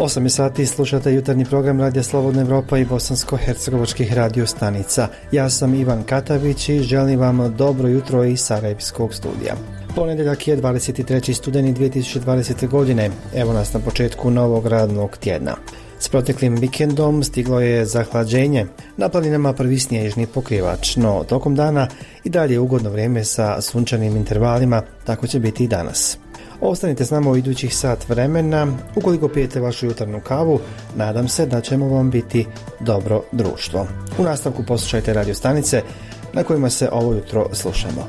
8 sati slušate jutarnji program Radija Slobodna Evropa i bosansko-hercegovačkih radio stanica. Ja sam Ivan Katavić i želim vam dobro jutro iz Sarajevskog studija. Ponedjeljak je 23. studeni 2020. godine. Evo nas na početku novog radnog tjedna. S proteklim vikendom stiglo je zahlađenje. Na planinama prvi snježni pokrivač, no tokom dana i dalje je ugodno vrijeme sa sunčanim intervalima, tako će biti i danas. Ostanite s nama u idućih sat vremena. Ukoliko pijete vašu jutarnju kavu, nadam se da ćemo vam biti dobro društvo. U nastavku poslušajte radio stanice na kojima se ovo jutro slušamo.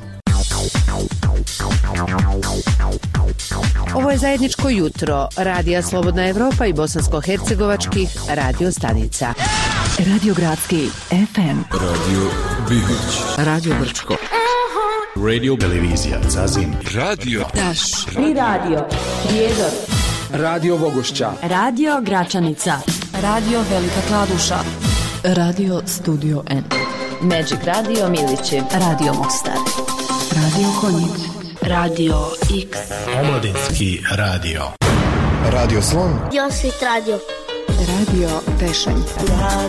Ovo je zajedničko jutro Radija Slobodna Evropa i bosansko-hercegovačkih radio stanica. Radio Gradski FM, Radio Bibić, Radio Brčko, Radio Televizija Zazin, Radio Daš, Tri radio, Prijedor, Radio Vogošća, Radio Gračanica, Radio Velika Kladuša, Radio Studio N, Magic Radio Milići, Radio Mostar, Radio Konjic, Radio X, Omladinski radio, Radio Slon, Josit Radio, Radio Tešanjka,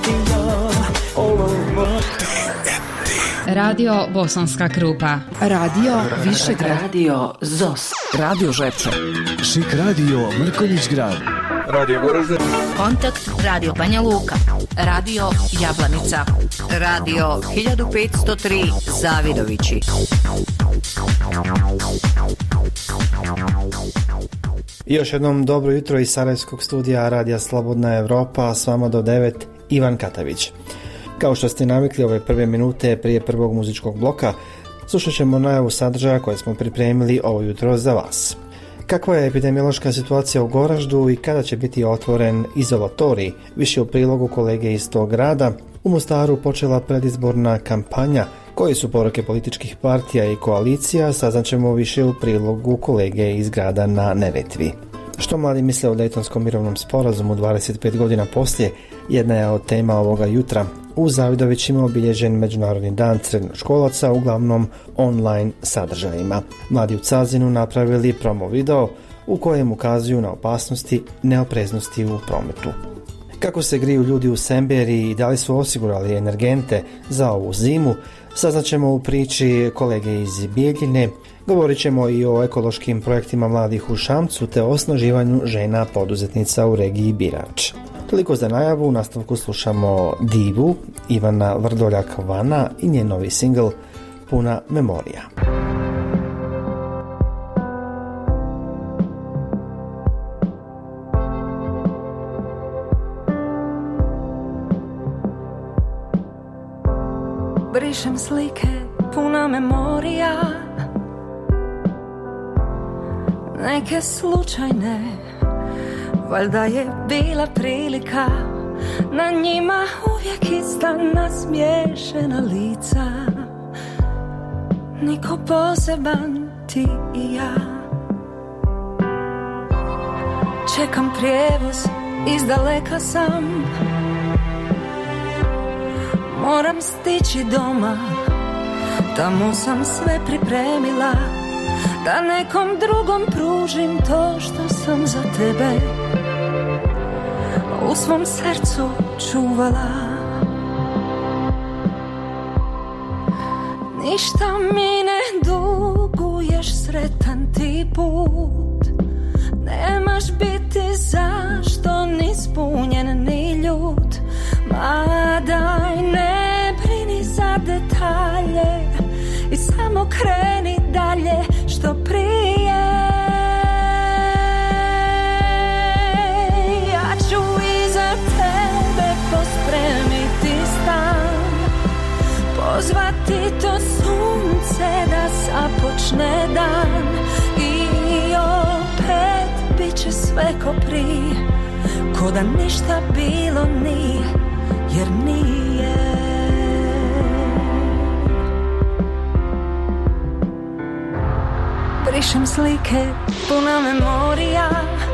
Radio Bosanska Krupa, Radio Višegrad, Radio ZOS, Radio Žepče, Šik radio Mrkonjić Grad, Radio Goražde, Kontakt Radio Banja Luka, Radio Jablanica, Radio 1503 Zavidovići. I još jednom dobro jutro iz Sarajevskog studija Radija Slobodna Evropa, s vama do 9 Ivan Katavić. Kao što ste navikli, ove prve minute prije prvog muzičkog bloka slušat ćemo najavu sadržaja koje smo pripremili ovo jutro za vas. Kakva je epidemiološka situacija u Goraždu i kada će biti otvoren izolatorij? Više u prilogu kolege iz tog grada. U Mostaru počela predizborna kampanja. Koje su poruke političkih partija i koalicija, saznaćemo više u prilogu kolege iz grada na Neretvi. Što mladi misle o Dejtonskom mirovnom sporazumu 25 godina poslije, jedna je od tema ovoga jutra. U Zavidovićima obilježen Međunarodni dan srednjoškolaca, uglavnom online sadržajima. Mladi u Cazinu napravili promo video u kojem ukazuju na opasnosti neopreznosti u prometu. Kako se griju ljudi u Semberi i da li su osigurali energente za ovu zimu, saznaćemo u priči kolege iz Bijeljine. Govorit ćemo i o ekološkim projektima mladih u Šamcu te o osnaživanju žena poduzetnica u regiji Birač. Toliko za najavu, u nastavku slušamo divu Ivana Vrdoljak-Vana i njen novi singl Puna memorija. Brišem slike, puna memorija, neke slučajne, valjda je bila prilika, na njima uvijek ista nasmiješena lica, niko poseban, ti i ja. Čekam prijevoz, izdaleka sam, moram stići doma, tamo sam sve pripremila, da nekom drugom pružim to što sam za tebe u svom srcu čuvala. Ništa mi ne duguješ, sretan ti put, nemaš biti zašto ni spunjen ni ljut, ma daj ne brini za detalje i samo kreni dalje što prije. Ja ću iza tebe pospremiti stan, pozvati to sunce da započne dan i opet bit će sve ko prije, ko da ništa bilo nije, jer nije. Brišem slike, puna memorija,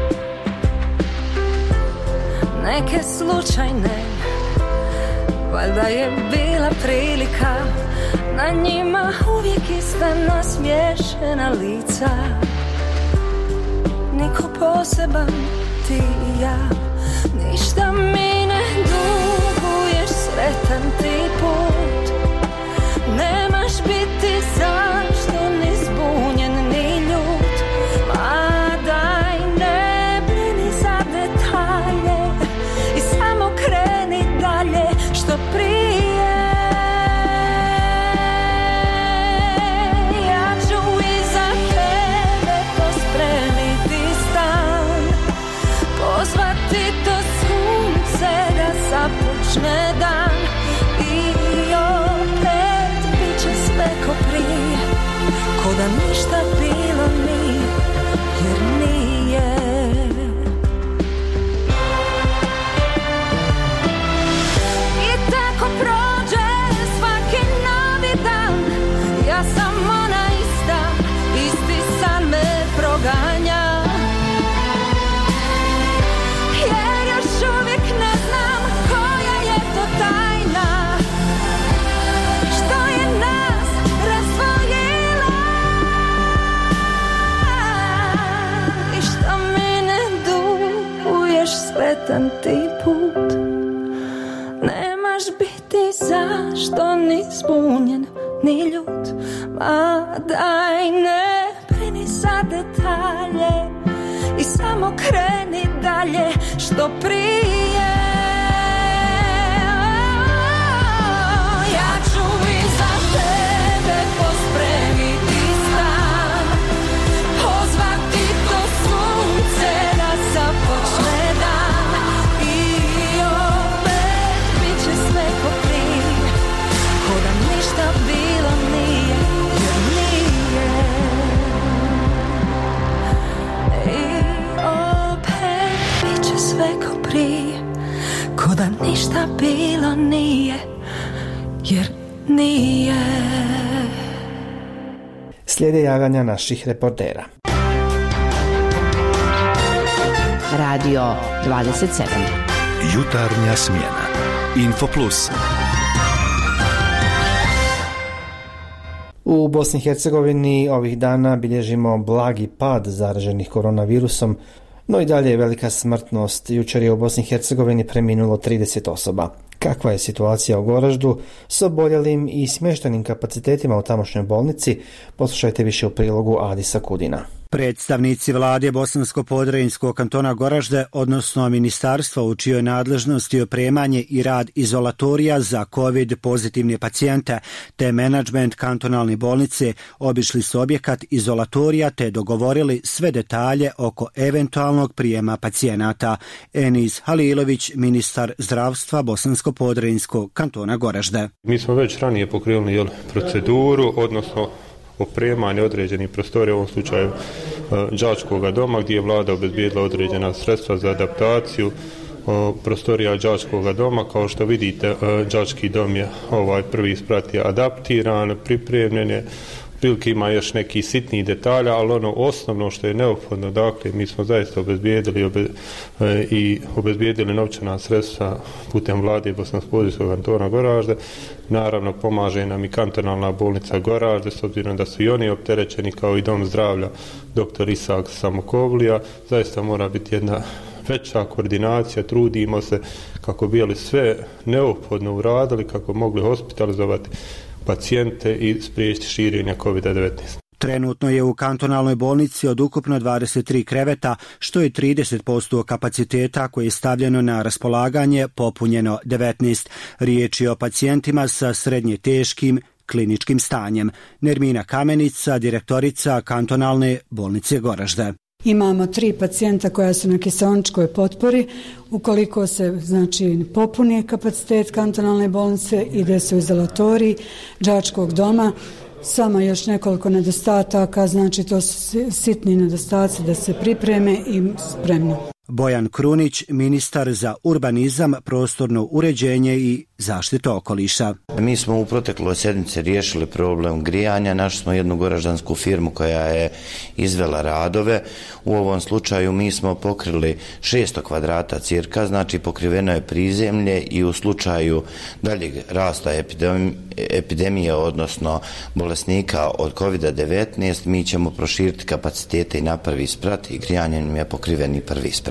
neke slučajne, valjda je bila prilika, na njima uvijek ista nasmiješena lica, niko poseban, ti i ja. ništa mi ne duguješ, sretan ti put. Nemaš biti zašto ni zbunjen ni ljut. Ma daj ne brini za detalje i samo kreni dalje što prije. Ja ću iza tebe pospremiti stan, pozvati to sunce da započne dan. I opet bit će sve ko prije, ko da ništa bilo nije, jer nije. I tako prođe svaki novi dan, ja sam ona ista, isti san me proganja. Jer još uvijek ne znam koja je to tajna, što je nas razdvojila i što mi ne duguješ, sretan ti put. Nemaš biti zašto ni zbunjen ni ljut. Ma daj ne brini za detalje i samo kreni dalje što prije. Ja ću iza tebe pospremiti stan, pozvati to sunce da započne dan. I opet bit će sve ko prije, ko da ništa bilo nije, jer nije. I opet bit će sve ko prije, ko da ništa bilo nije, jer nije. Slijede javljanja naših reportera. Radio 27. Jutarnja smjena. Info Plus. U Bosni i Hercegovini ovih dana bilježimo blagi pad zaraženih koronavirusom, no i dalje je velika smrtnost. Jučer je u Bosni i Hercegovini preminulo 30 osoba. Kakva je situacija u Goraždu s oboljelim i smještenim kapacitetima u tamošnjoj bolnici? Poslušajte više u prilogu Adisa Kudina. Predstavnici vlade Bosansko-Podrinjskog kantona Goražde, odnosno ministarstva u čijoj nadležnosti opremanje i rad izolatorija za COVID pozitivne pacijente, te menadžment kantonalne bolnice obišli su objekat izolatorija te dogovorili sve detalje oko eventualnog prijema pacijenata. Enis Halilović, ministar zdravstva Bosansko-Podrinjskog kantona Goražde. Mi smo već ranije pokrenuli proceduru, odnosno opremanje određenih prostorija, u ovom slučaju đačkog doma, gdje je vlada obezbijedila određena sredstva za adaptaciju prostorija đačkog doma. Kao što vidite, đački dom je prvi sprat je adaptiran, pripremljen je, prilike ima još neki sitni detalja, ali ono osnovno što je neophodno, dakle, mi smo zaista obezbijedili novčana sredstva putem vlade Bosansko-Podrinjskog kantona Goražde. Naravno, pomaže nam i kantonalna bolnica Goražde, s obzirom da su i oni opterećeni, kao i dom zdravlja dr. Isak Samokovlija. Zaista mora biti jedna veća koordinacija, trudimo se kako bi bili sve neophodno uradili, kako mogli hospitalizovati pacijente i spriječiti širenje COVID-19. Trenutno je u kantonalnoj bolnici od ukupno 23 kreveta, što je 30% kapaciteta koje je stavljeno na raspolaganje, popunjeno 19. Riječ je o pacijentima sa srednje teškim kliničkim stanjem. Nermina Kamenica, direktorica kantonalne bolnice Goražde. Imamo 3 pacijenta koja su na kiseoničkoj potpori. Ukoliko se popuni kapacitet kantonalne bolnice, ide se u izolatorij đačkog doma. Samo još nekoliko nedostataka, to su sitni nedostaci da se pripreme i spremno. Bojan Krunić, ministar za urbanizam, prostorno uređenje i zaštitu okoliša. Mi smo u protekloj sedmici riješili problem grijanja. Našli smo jednu goraždansku firmu koja je izvela radove. U ovom slučaju mi smo pokrili 600 kvadrata cirka, znači pokriveno je prizemlje i u slučaju daljeg rasta epidemije, odnosno bolesnika od COVID-19, mi ćemo proširiti kapacitete i na prvi sprat i grijanjem je pokriveni prvi sprat.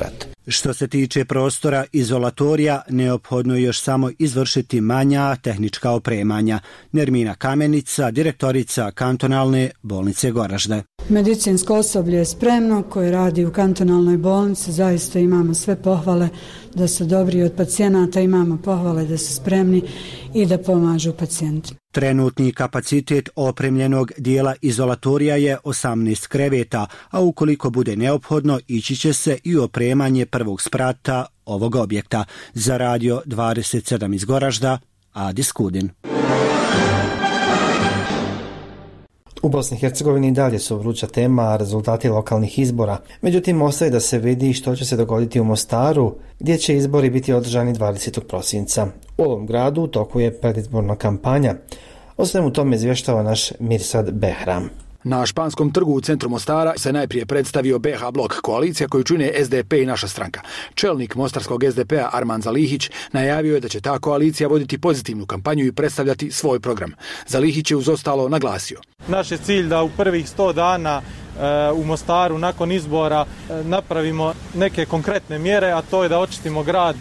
Što se tiče prostora izolatorija, neophodno je još samo izvršiti manja tehnička opremanja. Nermina Kamenica, direktorica kantonalne bolnice Goražde. Medicinsko osoblje je spremno koje radi u kantonalnoj bolnici, zaista imamo sve pohvale da su dobri od pacijenata, imamo pohvale da su spremni i da pomažu pacijentima. Trenutni kapacitet opremljenog dijela izolatorija je 18 kreveta, a ukoliko bude neophodno ići će se i opremanje prvog sprata ovog objekta. Za Radio 27 iz Goražda, Adi Skudin. U Bosni i Hercegovini dalje su vruća tema rezultati lokalnih izbora. Međutim, ostaje da se vidi što će se dogoditi u Mostaru, gdje će izbori biti održani 20. prosinca. U ovom gradu u toku je predizborna kampanja. O svemu tome izvještava naš Mirsad Behram. Na Španskom trgu u centru Mostara se najprije predstavio BH blok, koalicija koju čine SDP i naša stranka. Čelnik mostarskog SDP-a Arman Zalihić najavio je da će ta koalicija voditi pozitivnu kampanju i predstavljati svoj program. Zalihić je uz ostalo naglasio: naš je cilj da u prvih 100 dana u Mostaru nakon izbora napravimo neke konkretne mjere, a to je da očistimo grad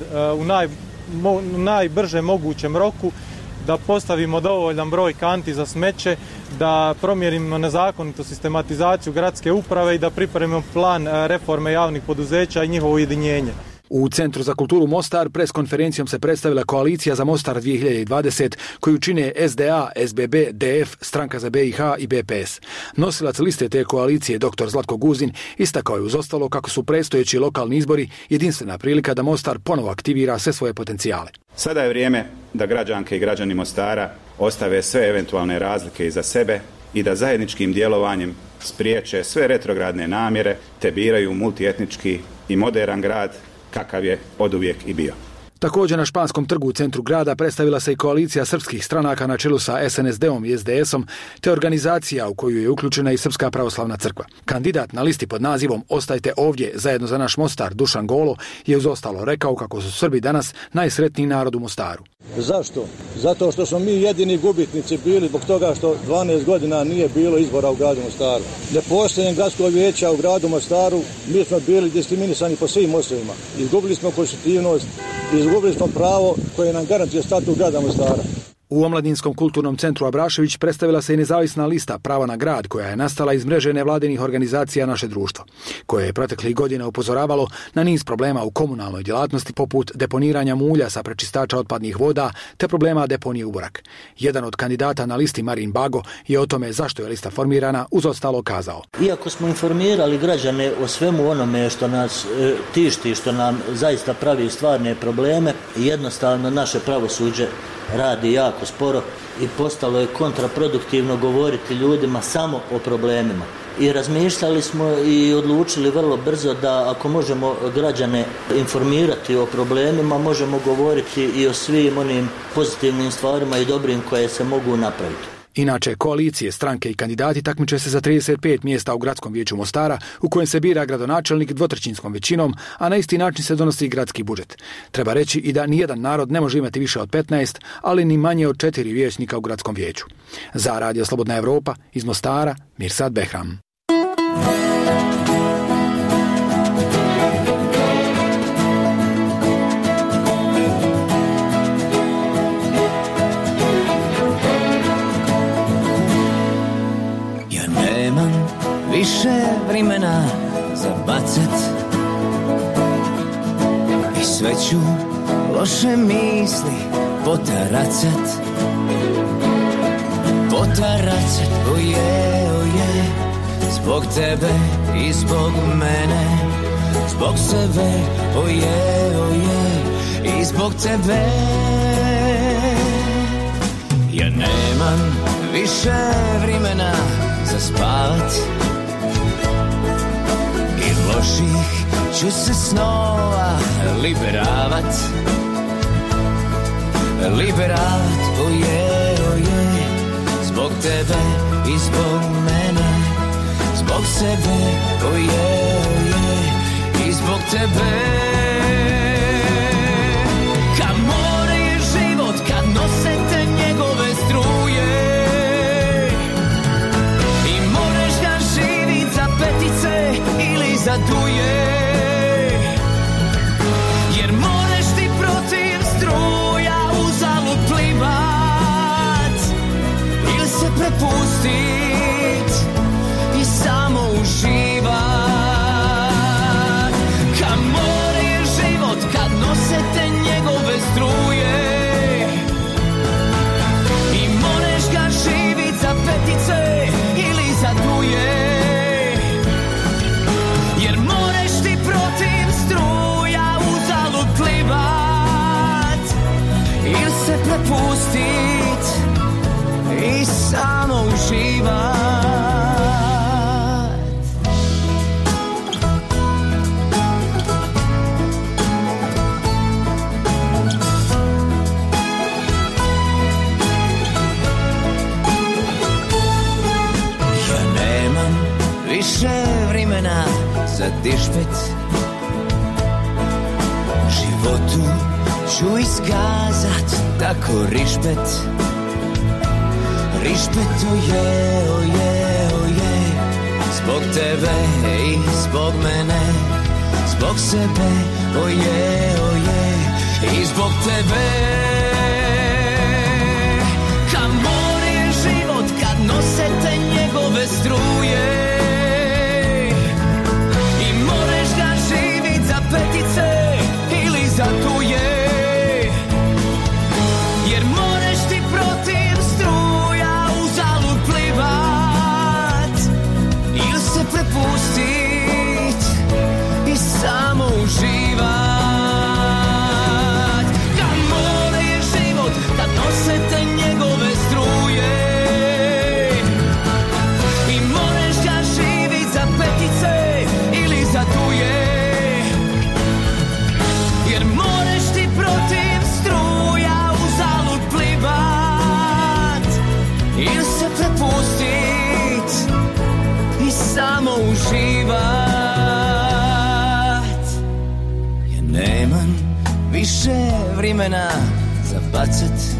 u najbrže mogućem roku, da postavimo dovoljan broj kanti za smeće, da promjerimo nezakonitu sistematizaciju gradske uprave i da pripremimo plan reforme javnih poduzeća i njihovo ujedinjenje. U Centru za kulturu Mostar preskonferencijom se predstavila koalicija za Mostar 2020 koju čine SDA, SBB, DF, Stranka za BiH i BPS. Nosilac liste te koalicije dr. Zlatko Guzin istakao je uz ostalo kako su predstojeći lokalni izbori jedinstvena prilika da Mostar ponovo aktivira sve svoje potencijale. Sada je vrijeme da građanke i građani Mostara ostave sve eventualne razlike iza sebe i da zajedničkim djelovanjem spriječe sve retrogradne namjere te biraju multietnički i moderan grad kakav je oduvijek i bio. Također na Španskom trgu u centru grada predstavila se i koalicija srpskih stranaka na čelu sa SNSD-om i SDS-om, te organizacija u koju je uključena i Srpska pravoslavna crkva. Kandidat na listi pod nazivom Ostajte ovdje zajedno za naš Mostar, Dušan Golo, je uz ostalo rekao kako su Srbi danas najsretniji narod u Mostaru. Zašto? Zato što smo mi jedini gubitnici bili zbog toga što 12 godina nije bilo izbora u gradu Mostaru. Nepostojanjem gradskog vijeća u gradu Mostaru mi smo bili diskriminisani po svim osnovima. Izgubili smo konstitutivnost, izgubili smo pravo koje nam garantuje statut grada Mostara. U Omladinskom kulturnom centru Abrašević predstavila se i nezavisna lista Prava na grad koja je nastala iz mreže nevladinih organizacija Naše društvo, koje je proteklih godina upozoravalo na niz problema u komunalnoj djelatnosti poput deponiranja mulja sa prečistača otpadnih voda te problema deponije uborak. Jedan od kandidata na listi Marin Bago je o tome zašto je lista formirana uz ostalo kazao: iako smo informirali građane o svemu onome što nas tišti, što nam zaista pravi stvarne probleme, jednostavno naše pravosuđe radi jako sporo i postalo je kontraproduktivno govoriti ljudima samo o problemima. I razmišljali smo i odlučili vrlo brzo da ako možemo građane informirati o problemima, možemo govoriti i o svim onim pozitivnim stvarima i dobrim koje se mogu napraviti. Inače, koalicije, stranke i kandidati takmiče se za 35 mjesta u gradskom vijeću Mostara, u kojem se bira gradonačelnik dvotrećinskom većinom, a na isti način se donosi i gradski budžet. Treba reći i da nijedan narod ne može imati više od 15, ali ni manje od 4 vijećnika u gradskom vijeću. Za Radio Slobodna Evropa, iz Mostara, Mirsad Behram. Više vremena za bacet i sve ću loše misli potaracat, oje, zbog tebe i zbog mene, zbog sebe, oje, i zbog tebe. Ja nemam više vremena za spavat, loših ću se snova liberavat, oje, zbog tebe i zbog mene, zbog sebe, oje, i zbog tebe. Kad more je život, kad nosete njegove struje i moraš da živi za petice ili za duje, prepustit i samo uživat. Više vremena za dišpet, životu ću iskazat tako rišpet. Rišpet oje, oje, oje, zbog tebe i zbog mene, zbog sebe, oje, oje, i zbog tebe. Ka more je život kad nosete njegove struje, petice ili za tuje, jer moreš ti protiv struja uzalud plivat ili se prepustit i samo uživat. Ka more je život kad nosete njegove struje i moreš ga živit za petice ili za tuje, jer moreš ti protiv struja uzalud plivat ili se prepustit i samo uživat, jer nemam više vremena za bacat.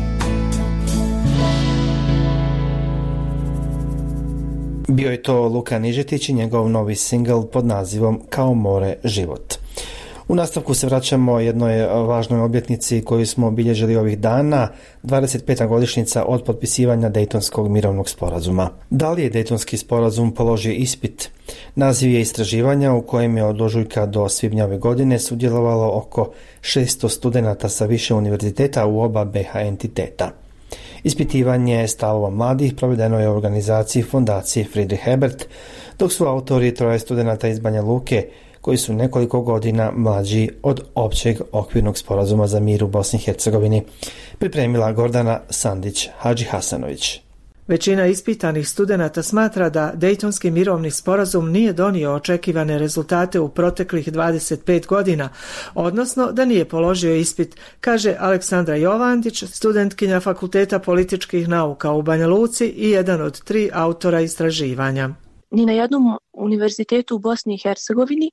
Bio je to Luka Nižetić i njegov novi singl pod nazivom Kao more život. U nastavku se vraćamo jednoj važnoj obljetnici koju smo obilježili ovih dana, 25. godišnjica od potpisivanja Dejtonskog mirovnog sporazuma. Da li je Dejtonski sporazum položio ispit? Naziv je istraživanja u kojem je od ožujka do svibnja ove godine sudjelovalo oko 600 studenata sa više univerziteta u oba BiH entiteta. Ispitivanje stavova mladih provedeno je u organizaciji Fondacije Friedrich Ebert, dok su autori troje studenata iz Banja Luke, koji su nekoliko godina mlađi od općeg okvirnog sporazuma za mir u Bosni i Hercegovini, pripremila Gordana Sandić-Hadžihasanović. Većina ispitanih studenata smatra da Dejtonski mirovni sporazum nije donio očekivane rezultate u proteklih 25 godina, odnosno da nije položio ispit, kaže Aleksandra Jovandić, studentkinja Fakulteta političkih nauka u Banja Luci i jedan od 3 autora istraživanja. Ni na jednom univerzitetu u Bosni i Hercegovini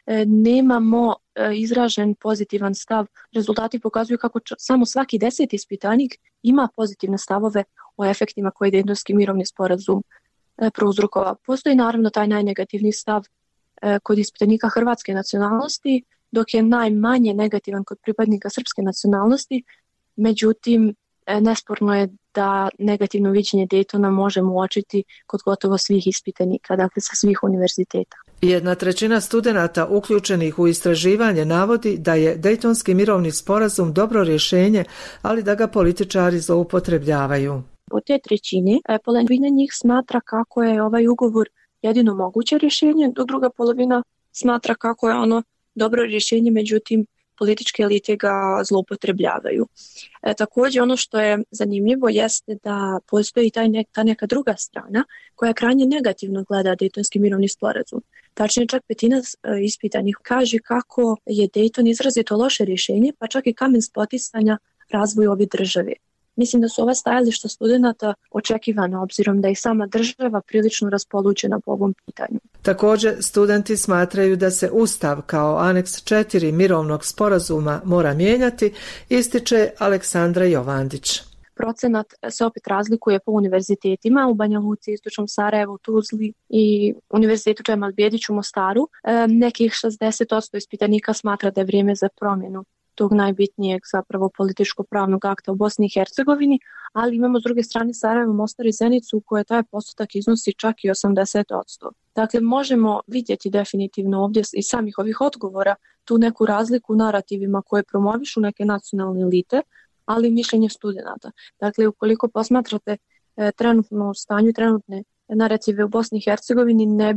nemamo izražen pozitivan stav. Rezultati pokazuju kako samo svaki 10. ispitanik ima pozitivne stavove o efektima koje je Dejtonski mirovni sporazum prouzrokovao. Postoji naravno taj najnegativniji stav kod ispitanika hrvatske nacionalnosti, dok je najmanje negativan kod pripadnika srpske nacionalnosti. Međutim, nesporno je da negativno viđenje Dejtona možemo uočiti kod gotovo svih ispitanika, dakle sa svih univerziteta. 1/3 studenata uključenih u istraživanje navodi da je Dejtonski mirovni sporazum dobro rješenje, ali da ga političari zloupotrebljavaju. Od te 1/3 polovina njih smatra kako je ovaj ugovor jedino moguće rješenje, dok druga polovina smatra kako je ono dobro rješenje, međutim političke elite ga zloupotrebljavaju. Također ono što je zanimljivo jeste da postoji ta neka druga strana koja krajnje negativno gleda Dejtonski mirovni sporazum. Tačnije čak 1/5 ispitanih kaže kako je Dejton izrazito loše rješenje, pa čak i kamen spoticanja razvoju ove države. Mislim da su ova stajališta studenata očekivana obzirom da je sama država prilično raspolućena po ovom pitanju. Također, studenti smatraju da se Ustav kao aneks 4 mirovnog sporazuma mora mijenjati, ističe Aleksandra Jovandić. Procenat se opet razlikuje po univerzitetima u Banja Luci, Istočnom Sarajevu, Tuzli i Univerzitetu Džemal Bijedić u Mostaru. Nekih 60% ispitanika smatra da je vrijeme za promjenu tog najbitnijeg zapravo političko-pravnog akta u Bosni i Hercegovini, ali imamo s druge strane Sarajevo, Mostar i Zenicu u koje taj postotak iznosi čak i 80%. Dakle, možemo vidjeti definitivno ovdje iz samih ovih odgovora tu neku razliku u narativima koje promovišu neke nacionalne elite, ali mišljenje studenata. Dakle, ukoliko posmatrate trenutno stanje, trenutne narative u Bosni i Hercegovini, ne bi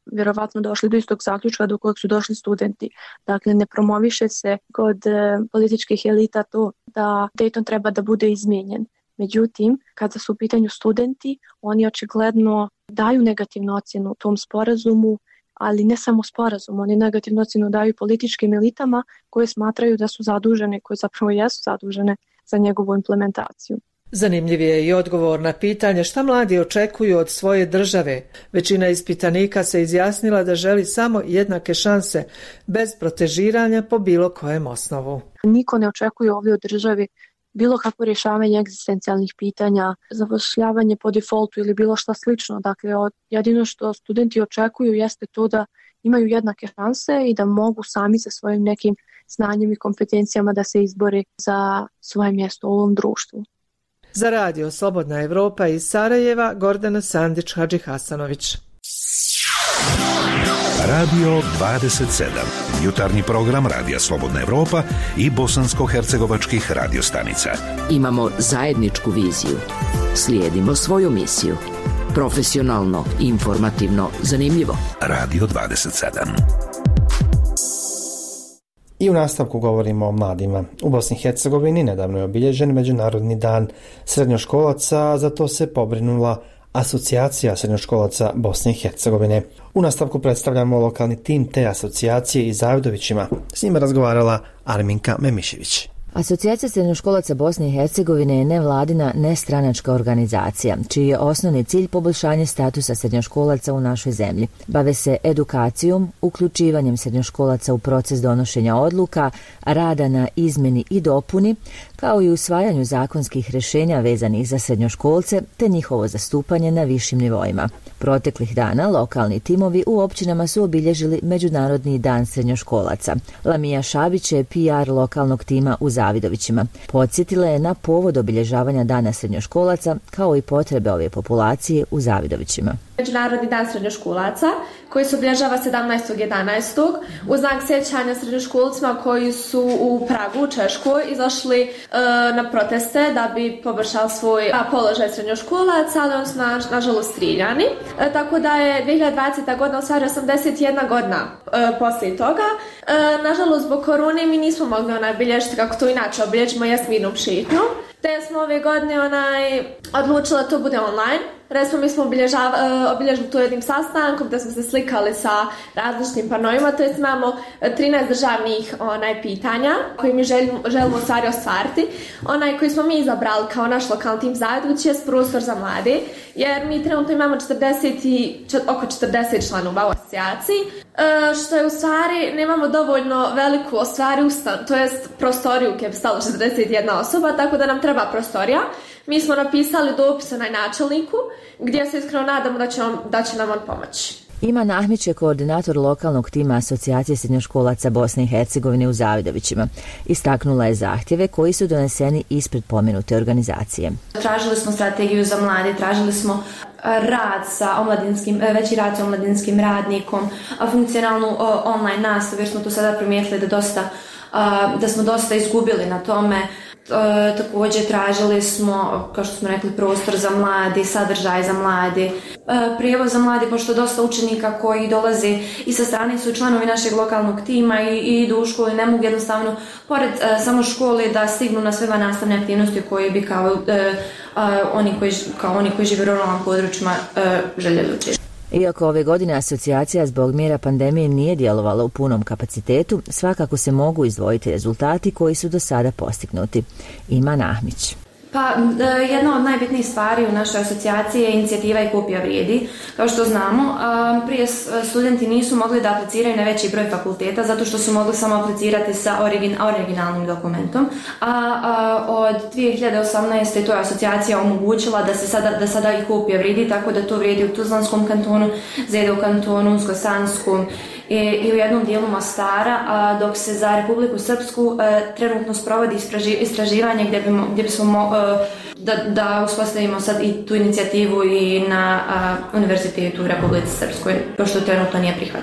vjerovatno došli do istog zaključka do kojeg su došli studenti. Dakle, ne promoviše se kod političkih elita to da Dayton treba da bude izmijenjen. Međutim, kada su u pitanju studenti, oni očigledno daju negativnu ocjenu tom sporazumu, ali ne samo sporazum, oni negativnu ocjenu daju političkim elitama koje smatraju da su zadužene, koje zapravo jesu zadužene za njegovu implementaciju. Zanimljiv je i odgovor na pitanje šta mladi očekuju od svoje države. Većina ispitanika se izjasnila da želi samo jednake šanse, bez protežiranja po bilo kojem osnovu. Niko ne očekuje ovdje od države bilo kakvo rješavanje egzistencijalnih pitanja, zapošljavanje po defaultu ili bilo šta slično. Dakle, jedino što studenti očekuju jeste to da imaju jednake šanse i da mogu sami sa svojim nekim znanjem i kompetencijama da se izbore za svoje mjesto u ovom društvu. Za radio Slobodna Evropa iz Sarajeva, Gordana Sandić-Hadžihasanović. Radio 27. Jutarnji program Radija Slobodna Evropa i bosansko-hercegovačkih radiostanica. Imamo zajedničku viziju. Slijedimo svoju misiju. Profesionalno, informativno, zanimljivo. Radio 27. I u nastavku govorimo o mladima. U Bosni i Hercegovini nedavno je obilježen Međunarodni dan srednjoškolaca, a za to se pobrinula Asocijacija srednjoškolaca Bosne i Hercegovine. U nastavku predstavljamo lokalni tim te asocijacije iz Zavidovićima. S njima razgovarala Arminka Memišević. Asocijacija srednjoškolaca Bosne i Hercegovine je nevladina, nestranačka organizacija, čiji je osnovni cilj poboljšanje statusa srednjoškolaca u našoj zemlji. Bave se edukacijom, uključivanjem srednjoškolaca u proces donošenja odluka, rada na izmjeni i dopuni, kao i usvajanju zakonskih rješenja vezanih za srednjoškolce te njihovo zastupanje na višim nivoima. Proteklih dana lokalni timovi u općinama su obilježili Međunarodni dan srednjoškolaca. Lamija Šabić je PR lokalnog tima u Zavidovićima. Podsjetila je na povod obilježavanja dana srednjoškolaca kao i potrebe ove populacije u Zavidovićima. Međunarodni dan srednjoškolaca koji se obilježava 17.11. u znak sjećanja srednjoškolcima koji su u Pragu, u Češkoj, izašli na proteste da bi poboljšali svoj položaj srednjoškolaca, ali oni su nažalost strijeljani. Tako da je 2020. godina, u stvari 81 godina poslije toga. Nažalost, zbog korone mi nismo mogli obilježiti kako to inače obilježimo jasmirnom šetnjom. Te smo ove godine odlučili da to bude online. Recimo, mi smo obilježili to jednim sastankom da smo se slikali sa različitim panoima, to jest imamo 13 državnih pitanja koje mi želimo u stvari ostvariti. Koji smo mi izabrali kao naš lokalni tim Zavidović je prostor za mlade, jer mi trenutno imamo oko 40 članova u asocijaciji, što je u stvari nemamo dovoljno veliku to jest prostoriju gdje bi stalo 41 osoba, tako da nam treba prostorija. Mi smo napisali dopis načelniku gdje se iskreno nadamo da će nam on pomoći. Iman Ahmić je koordinator lokalnog tima Asocijacije srednjoškolaca Bosne i Hercegovine u Zavidovićima. Istaknula je zahtjeve koji su doneseni ispred pomenute organizacije. Tražili smo strategiju za mlade, tražili smo veći rad sa omladinskim radnikom, funkcionalnu online nastavu, jer smo tu sada primijetili da smo dosta izgubili na tome. Također tražili smo, kao što smo rekli, prostor za mladi, sadržaj za mladi, prijevoz za mladi, pošto dosta učenika koji dolaze i sa strane su članovi našeg lokalnog tima i idu u školu i ne mogu jednostavno, pored samo škole, da stignu na sve nastavne aktivnosti koje bi kao oni koji žive u ruralnim područjima željeli učiti. Iako ove godine asocijacija zbog mjera pandemije nije djelovala u punom kapacitetu, svakako se mogu izdvojiti rezultati koji su do sada postignuti. Iman Ahmić. Jedna od najbitnijih stvari u našoj asocijaciji je inicijativa I kopija vrijedi. Kao što znamo, prije studenti nisu mogli da apliciraju na veći broj fakulteta zato što su mogli samo aplicirati sa originalnim dokumentom. Od 2018. to je asocijacija omogućila da sada I kopija vrijedi, tako da to vrijedi u Tuzlanskom kantonu, Zedovu kantonu, Unsko-Sanskom i u jednom dijelu Mostara, dok se za Republiku Srpsku trenutno sprovodi istraživanje gdje bismo da uspostavimo sad i tu inicijativu i na Univerzitetu u Republici Srpskoj, pošto trenutno nije prihvaćena.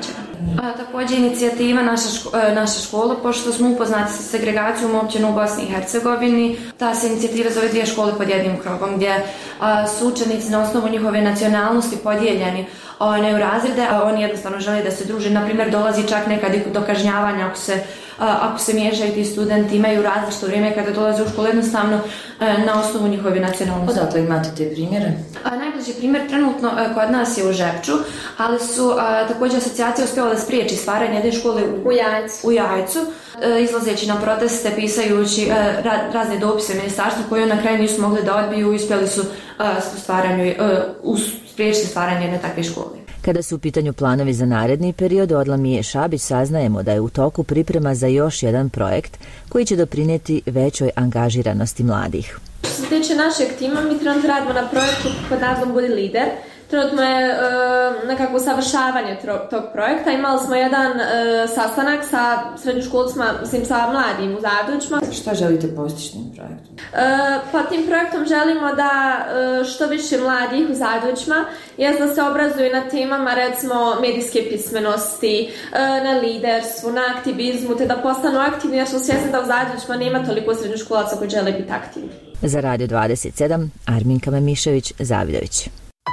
Također inicijativa naša škola, pošto smo upoznati sa segregacijom općena u Bosni i Hercegovini, ta se inicijativa zove Dvije škole pod jednim krovom, gdje su učenici na osnovu njihove nacionalnosti podijeljeni u razrede, a oni jednostavno žele da se druže. Naprimjer, dolazi čak nekad do kažnjavanja ako se miješaju ti studenti, imaju različito vrijeme kada dolaze u školu, jednostavno na osnovu njihove nacionalnosti. Odakle imate te primjere? Najbliži primjer trenutno kod nas je u Žepču, ali su također asocijacija uspjela da spriječi stvaranje jedne škole u Jajcu, izlazeći na proteste, pisajući razne dopise ministarstvu koje na kraju nisu mogli da odbiju, uspjeli su spriječiti stvaranje jedne takve škole. Kada su u pitanju planovi za naredni period, od Lamije Šabić saznajemo da je u toku priprema za još jedan projekt koji će doprinijeti većoj angažiranosti mladih. Što se tiče našeg tima, mi trenutno radimo na projektu pod nazivom Budi lider. Trenutno je nekako usavršavanje tog projekta. Imali smo jedan sastanak sa srednjoškolcima, sa mladim u Zadovićima. Šta želite postići tim projektom? Pa tim projektom želimo da što više mladih u Zadovićima da se obrazuju na temama recimo medijske pismenosti, na liderstvu, na aktivizmu, te da postanu aktivni, jer smo svjesni da u Zadovićima nema toliko srednjoškolaca koji žele biti aktivni. Za Radio 27, Arminka Memišević, Zavidović.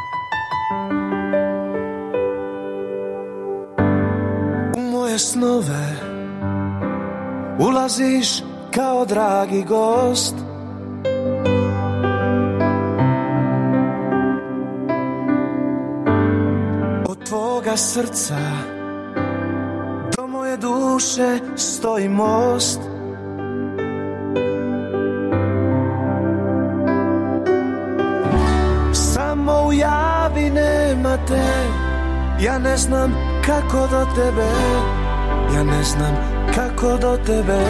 Snove ulaziš kao dragi gost, od tvoga srca do moje duše stoji most. Samo ujavi, nema te, ja ne znam kako do tebe. Ja ne znam kako do tebe.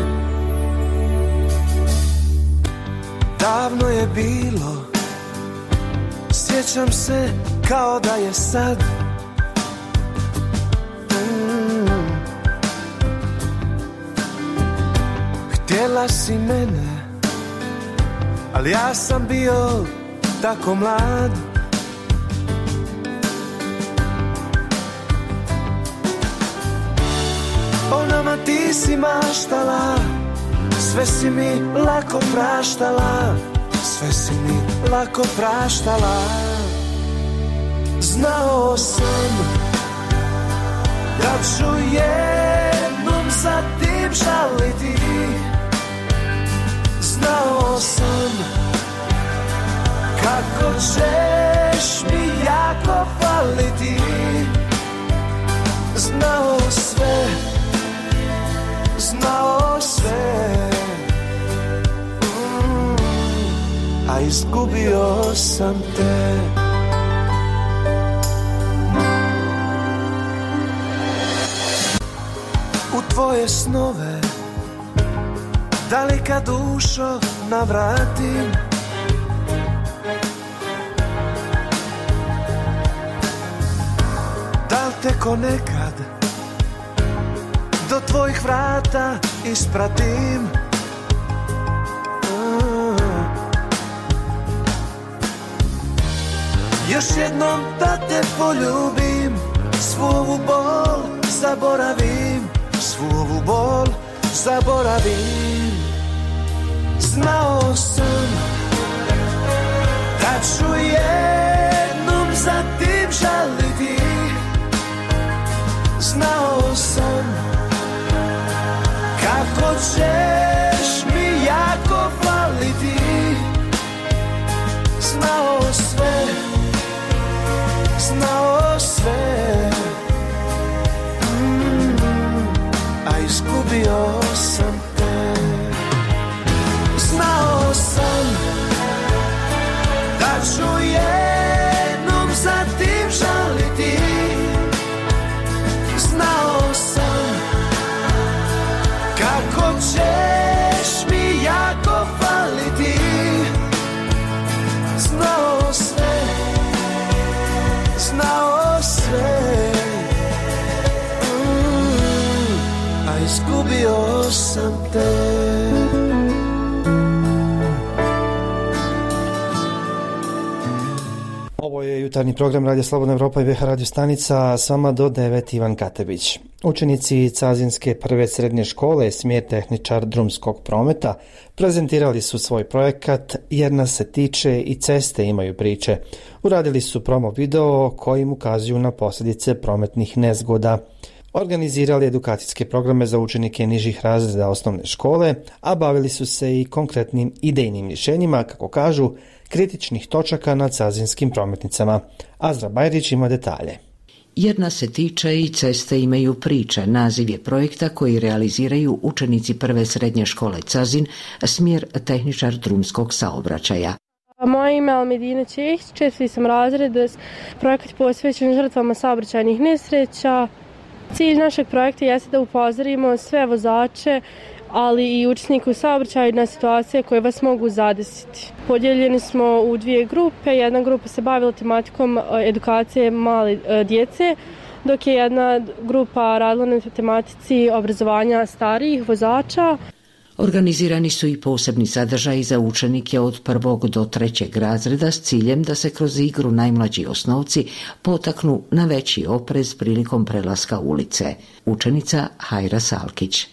Davno je bilo, sjećam se kao da je sad. Htjela si mene, ali ja sam bio tako mlad. O nama ti si maštala, sve si mi lako praštala, sve si mi lako praštala. Znao sam da ću jednom za tim žaliti. Znao sam kako ćeš mi jako faliti. Znao sve, znao sve, a izgubio sam te. U tvoje snove daleka dušo navratim. Da li te ko nekad do tvojih vrata ispratim? Još jednom da te poljubim, svu ovu bol zaboravim, svu ovu bol zaboravim. Znao sam da ću jednom za tim žaliti. Znao sam kako ćeš mi jako faliti. Znao sve, znao sve, a izgubio sam te. Znao sam Ovo je jutarnji program Radija Slobodna Evropa i VH radio stanica, s vama do 9 Ivan Katević. Učenici Cazinske prve srednje škole, smjer tehničar drumskog prometa, prezentirali su svoj projekat Jer nas se tiče i ceste imaju priče. Uradili su promo video kojim ukazuju na posljedice prometnih nezgoda. Organizirali edukacijske programe za učenike nižih razreda osnovne škole, a bavili su se i konkretnim idejnim rješenjima, kako kažu, kritičnih točaka na cazinskim prometnicama. Azra Bajrić ima detalje. Jer nas se tiče i ceste imaju priče. Naziv je projekta koji realiziraju učenici prve srednje škole Cazin, smjer tehničar drumskog saobraćaja. Moje ime je Almedina Čehić, 4. sam razred, projekat je posvećen žrtvama saobraćajnih nesreća. Cilj našeg projekta jeste da upozorimo sve vozače, ali i učesnike u saobraćaju na situacije koje vas mogu zadesiti. Podijeljeni smo u 2 grupe. Jedna grupa se bavila tematikom edukacije male djece, dok je jedna grupa radila na tematici obrazovanja starijih vozača. Organizirani su i posebni sadržaji za učenike od 1. do 3. razreda s ciljem da se kroz igru najmlađi osnovci potaknu na veći oprez prilikom prelaska ulice. Učenica Hajra Salkić.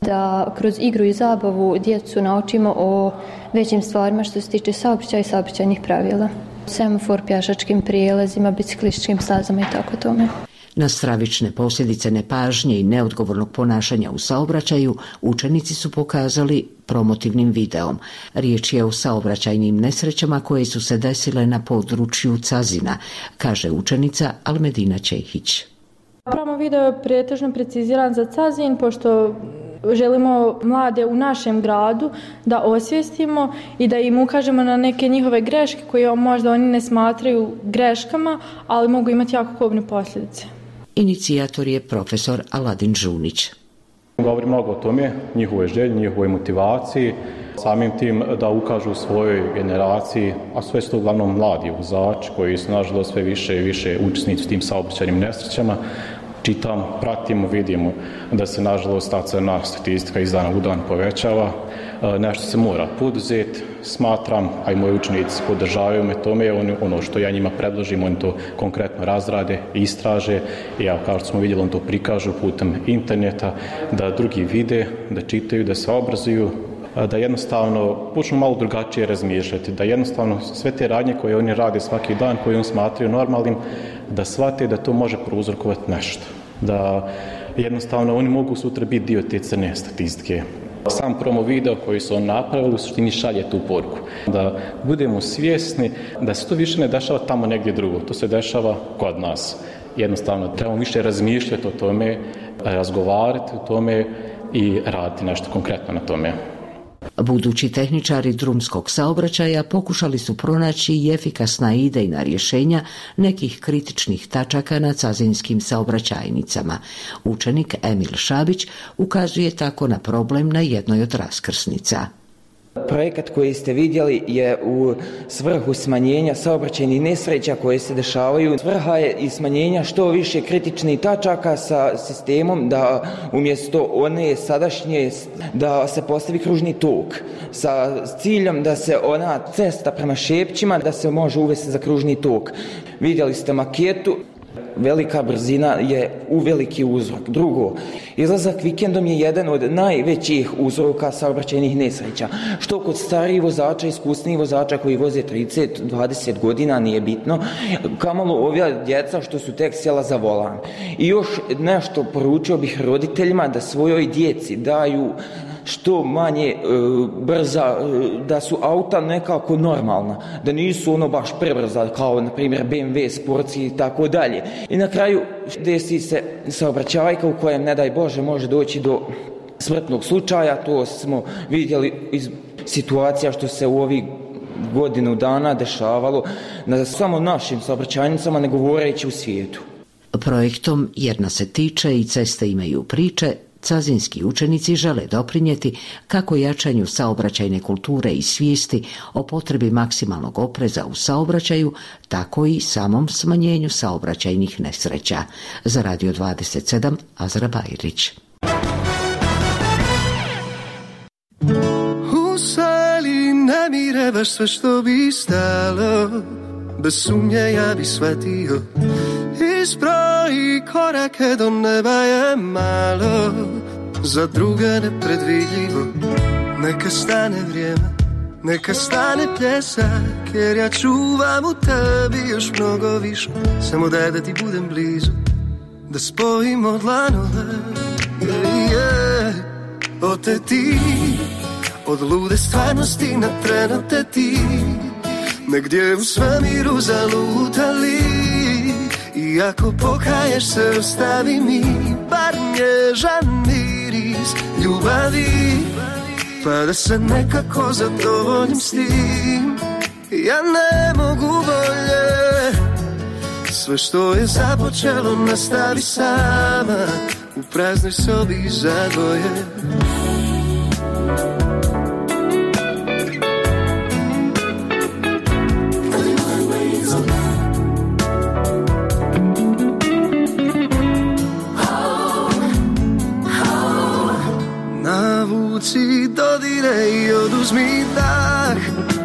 Da kroz igru i zabavu djecu naučimo o većim stvarima što se tiče saobraćaja i saobraćajnih pravila. Semafor, pješačkim prijelazima, biciklističkim stazama i tako tome. Na stravične posljedice nepažnje i neodgovornog ponašanja u saobraćaju učenici su pokazali promotivnim videom. Riječ je o saobraćajnim nesrećama koje su se desile na području Cazina, kaže učenica Almedina Čehić. Promo video je pretežno preciziran za Cazin, pošto želimo mlade u našem gradu da osvijestimo i da im ukažemo na neke njihove greške koje možda oni ne smatraju greškama, ali mogu imati jako kobne posljedice. Inicijator je profesor Aladin Žunić. Govori mnogo o tome, njihovoj želji, njihovoj motivaciji, samim tim da ukažu svojoj generaciji, a sve su to uglavnom mladi vozači koji su nažalost sve više i više učesnici u tim saobraćajnim nesrećama. Čitam, pratimo, vidimo da se nažalost ta crna statistika iz dana u dan povećava. Nešto se mora poduzeti, smatram, a i moji učenici podržavaju me tome, ono što ja njima predložim, oni to konkretno razrade, istraže i ja, kao što smo vidjeli, oni to prikažu putem interneta, da drugi vide, da čitaju, da se obrazuju, da jednostavno počnu malo drugačije razmišljati, da jednostavno sve te radnje koje oni rade svaki dan, koje oni smatraju normalnim, da shvate da to može prouzrokovati nešto. Da jednostavno oni mogu sutra biti dio te crne statistike. Sam promo video koji su on napravili u suštini šalje tu poruku. Da budemo svjesni da se to više ne dešava tamo negdje drugo, to se dešava kod nas. Jednostavno trebamo više razmišljati o tome, razgovarati o tome i raditi nešto konkretno na tome. Budući tehničari drumskog saobraćaja pokušali su pronaći i efikasna idejna rješenja nekih kritičnih tačaka na cazinskim saobraćajnicama. Učenik Emil Šabić ukazuje tako na problem na jednoj od raskrsnica. Projekat koji ste vidjeli je u svrhu smanjenja saobraćajnih nesreća koje se dešavaju. Svrha je i smanjenja što više kritičnih tačaka sa sistemom da umjesto one sadašnje da se postavi kružni tok sa ciljem da se ona cesta prema Šepćima da se može uvesti za kružni tok. Vidjeli ste maketu. Velika brzina je uveliki uzrok. Drugo, izlazak vikendom je jedan od najvećih uzroka saobraćajnih nesreća. Što kod starijih vozača, iskusnijih vozača koji voze 30-20 godina, nije bitno, kamalo ova djeca što su tek sjela za volan. I još nešto poručio bih roditeljima da svojoj djeci daju što manje brza, da su auta nekako normalna, da nisu ono baš prebrza kao na primjer BMW, sportski i tako dalje. I na kraju desi se saobraćajka u kojem ne daj Bože može doći do smrtnog slučaja, to smo vidjeli iz situacija što se u ovih godinu dana dešavalo na samo našim saobraćajnicama, ne govoreći u svijetu. Projektom Jer nas se tiče i ceste imaju priče, cazinski učenici žele doprinijeti kako jačanju saobraćajne kulture i svijesti o potrebi maksimalnog opreza u saobraćaju, tako i samom smanjenju saobraćajnih nesreća. Za Radio 27, Azra Bajrić. U sali ne mirevaš sve što bi stalo, bez sumnje ja bi shvatio. Izbroji korake do neba je malo, za druge nepredvidljivo. Neka stane vrijeme, neka stane pljesak, jer ja čuvam u tebi još mnogo više. Samo daj da ti budem blizu, da spojimo dlanove. Oteti od lude stvarnosti na tren, oteti negdje u svemiru zalutali. I ako pokaješ se, ostavi mi bar nježan miris ljubavi, pa da se nekako zadovoljim s tim. Ja ne mogu bolje, sve što je započelo nastavi sama u praznoj sobi za dvoje. Navuci dodire i oduzmi dah,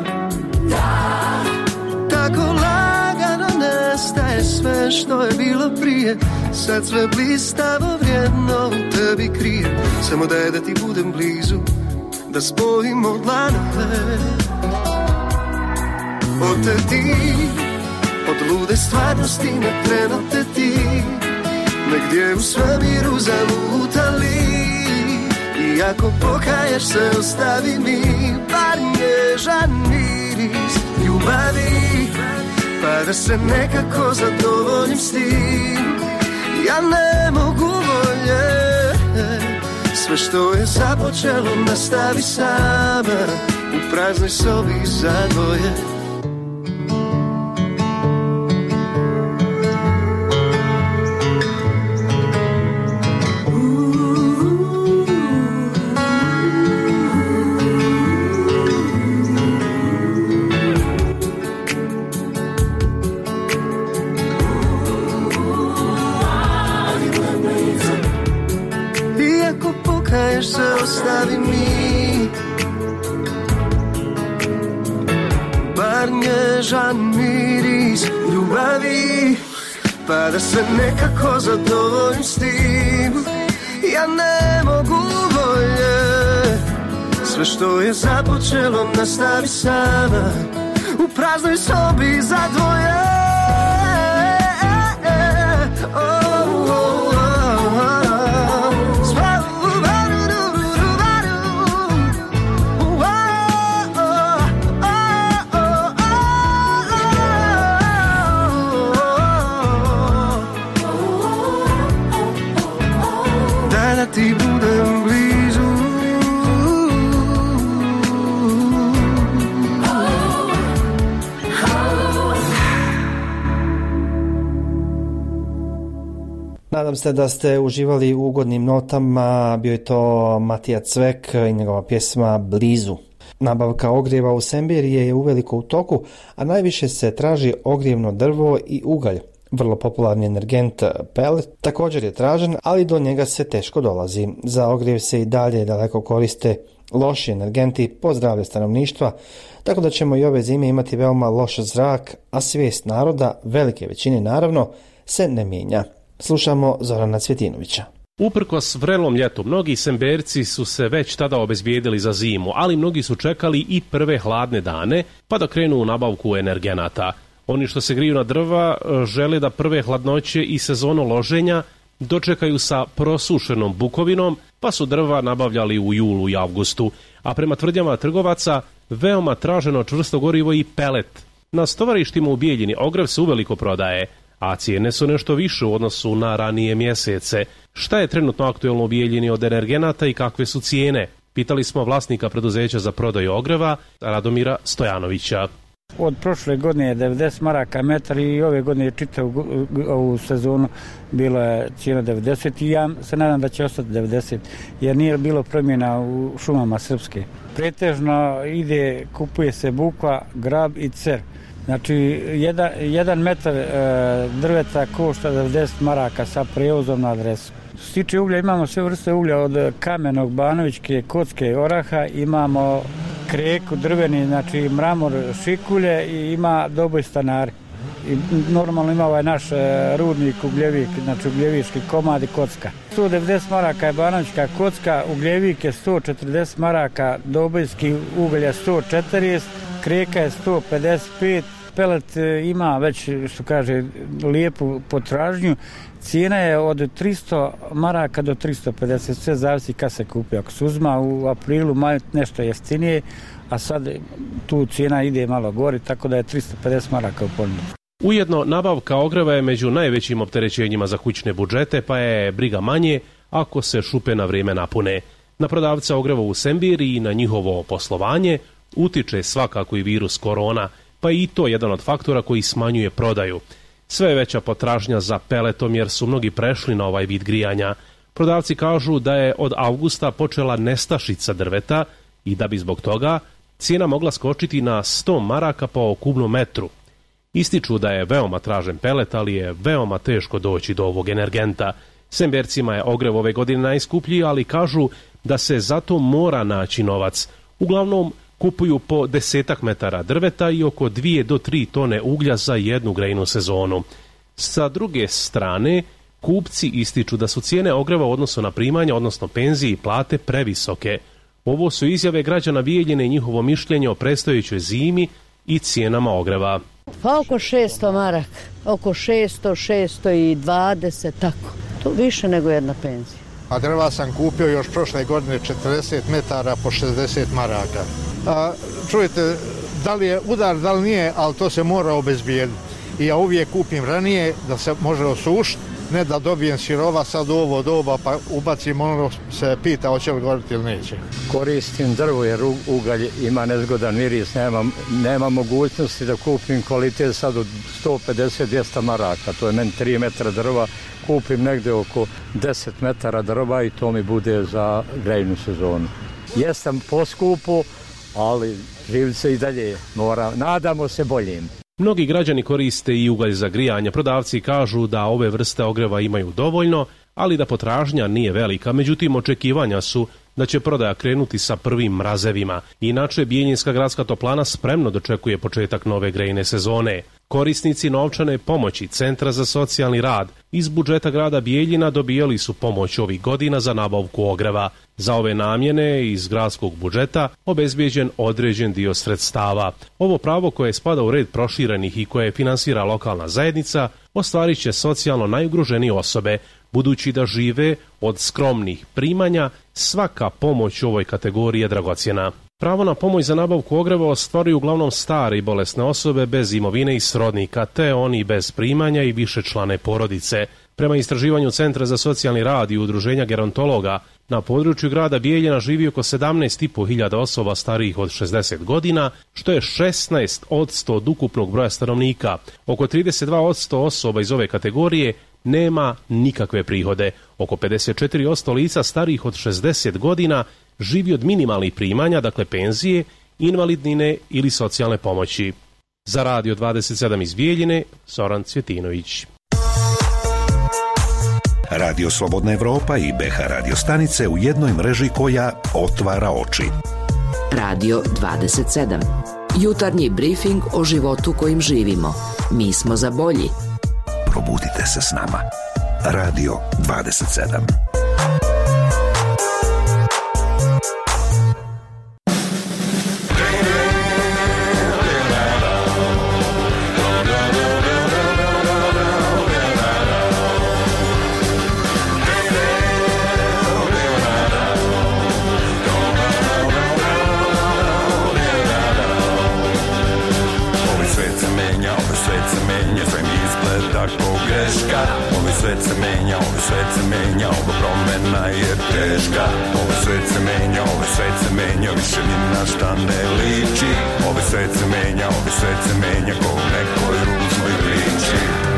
tako lagano nestaje sve što je bilo prije. Sad sve blistavo vrijedno u tebi krije. Samo daj da ti budem blizu, da spojimo dlanove. Oteti od lude stvarnosti na tren, oteti negdje u svemiru zalutali. I ako pokaješ se, ostavi mi bar nježan miris ljubavi, pa da se nekako zadovoljim s tim. Ja ne mogu bolje, sve što je započelo nastavi sama u praznoj sobi za dvoje. Ostavi mi bar nježan miris ljubavi, pa da se nekako zadovoljim s tim. Ja ne mogu bolje, sve što je započelo nastavi sama u praznoj sobi za dvoje. Ti budem blizu. Nadam se da ste uživali u ugodnim notama. Bio je to Matija Cvek i njegova pjesma Blizu. Nabavka ogrijeva u Sembirije je uveliko u toku, a najviše se traži ogrijevno drvo i ugalj. Vrlo popularni energent pelet također je tražen, ali do njega se teško dolazi. Za ogrjev se i dalje daleko koriste loši energenti po zdravlje stanovništva, tako da ćemo i ove zime imati veoma loš zrak, a svijest naroda, velike većine naravno, se ne mijenja. Slušamo Zorana Cvjetinovića. Uprkos vrelom ljetu, mnogi Semberci su se već tada obezbijedili za zimu, ali mnogi su čekali i prve hladne dane pa da krenu u nabavku energenata. Oni što se griju na drva žele da prve hladnoće i sezonu loženja dočekaju sa prosušenom bukovinom, pa su drva nabavljali u julu i avgustu, a prema tvrdnjama trgovaca veoma traženo čvrsto gorivo i pelet. Na stovarištima u Bijeljini ogrev se uveliko prodaje, a cijene su nešto više u odnosu na ranije mjesece. Šta je trenutno aktuelno u Bijeljini od energenata i kakve su cijene? Pitali smo vlasnika preduzeća za prodaju ogreva, Radomira Stojanovića. Od prošle godine je 90 maraka metar i ove godine je čitavu ovu sezonu bila je cijena 90 i ja se nadam da će ostati 90 jer nije bilo promjena u šumama srpske. Pretežno kupuje se bukva, grab i cer. Znači, jedan metar drveta košta 90 maraka sa prijevozom na adresu. Što se tiče uglja, imamo sve vrste uglja od kamenog, banovićke, kocke, oraha, imamo kreku, drveni, znači mramor, šikulje i ima doboj stanari. I normalno ima ovaj naš rudnik Ugljevik, znači Ugljevički komad i kocka. 190 maraka je banovićka kocka, Ugljevik je 140 maraka, Dobojski ugalj je 140, Kreka je 155, pelet ima već, što kaže, lijepu potražnju. Cijena je od 300 maraka do 350, sve zavisi kad se kupi. Ako se uzma u aprilu, maju nešto jeftinije, a sad tu cijena ide malo gori, tako da je 350 maraka u ponudi. Ujedno, nabavka ogreva je među najvećim opterećenjima za kućne budžete, pa je briga manje ako se šupe na vrijeme napune. Na prodavca ogreva u Sembiri i na njihovo poslovanje utiče svakako i virus korona, pa je i to jedan od faktora koji smanjuje prodaju. Sve je veća potražnja za peletom jer su mnogi prešli na ovaj vid grijanja. Prodavci kažu da je od avgusta počela nestašica drveta i da bi zbog toga cijena mogla skočiti na 100 maraka po kubnom metru. Ističu da je veoma tražen pelet, ali je veoma teško doći do ovog energenta. Sembercima je ogrev ove godine najskuplji, ali kažu da se zato mora naći novac. Uglavnom kupuju po 10 metara drveta i oko 2 do 3 tone uglja za jednu grejnu sezonu. Sa druge strane, kupci ističu da su cijene ogreva u odnosu na primanja, odnosno penzije i plate, previsoke. Ovo su izjave građana Bijeljine i njihovo mišljenje o predstojećoj zimi i cijenama ogreva. Pa oko 600 maraka, oko 620, tako. To više nego jedna penzija. A drva sam kupio još prošle godine 40 metara po 60 maraka. Čujete, da li je udar, da li nije, ali to se mora obezbijediti. I ja uvijek kupim ranije da se može osušiti, ne da dobijem sirova sad u ovo doba pa ubacim ono se pita hoće li goriti ili neće. Koristim drvo jer ugalj ima nezgodan miris, nema mogućnosti da kupim kvalitet sad od 150-200 maraka, to je meni 3 metra drva, kupim negdje oko 10 metara drva i to mi bude za grejnu sezonu. Jesam poskupo, ali živit se i dalje mora, nadamo se boljim. Mnogi građani koriste i ugalj za grijanje. Prodavci kažu da ove vrste ogreva imaju dovoljno, ali da potražnja nije velika. Međutim, očekivanja su da će prodaja krenuti sa prvim mrazevima. Inače, Bijeljinska gradska toplana spremno dočekuje početak nove grejne sezone. Korisnici novčane pomoći Centra za socijalni rad iz budžeta grada Bijeljina dobijali su pomoć ovih godina za nabavku ogreva. Za ove namjene iz gradskog budžeta obezbijeđen određen dio sredstava. Ovo pravo koje spada u red proširenih i koje finansira lokalna zajednica ostvarit će socijalno najugroženije osobe. Budući da žive od skromnih primanja, svaka pomoć u ovoj kategoriji je dragocjena. Pravo na pomoć za nabavku ogreva ostvaruju uglavnom stare i bolesne osobe bez imovine i srodnika, te oni bez primanja i višečlane porodice. Prema istraživanju Centra za socijalni rad i Udruženja gerontologa, na području grada Bijeljina živi oko 17.500 osoba starijih od 60 godina, što je 16% od ukupnog broja stanovnika. Oko 32% osoba iz ove kategorije nema nikakve prihode. Oko 54% lica starijih od 60 godina živi od minimalnih primanja, dakle penzije, invalidnine ili socijalne pomoći. Za Radio 27 iz Bijeljine, Zoran Cvjetinović. Radio Slobodna Evropa i BH radio stanice u jednoj mreži koja otvara oči. Radio 27. Jutarnji brifing o životu kojim živimo. Mi smo za bolji. Probudite se s nama. Radio 27. Svet se menja, ova promena je teška. Ovaj svet se menja, više ni na šta ne liči. Ovaj svet se menja, ko u nekoj ružnoj priči.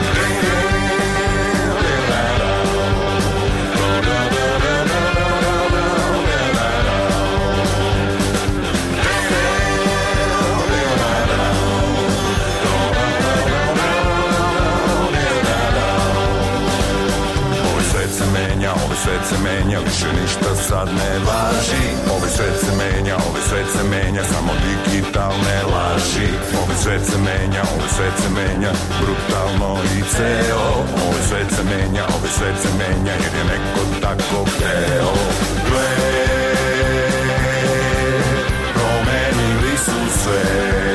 Svet se menja, više ništa sad ne važi. Ovaj svet se menja, samo digitalne laži. Ovaj svet se menja, ovaj svet se menja, brutalno i ceo. Ovaj svet se menja, ovaj svet se menja, jer je neko tako hteo. Gle, promenili su sve.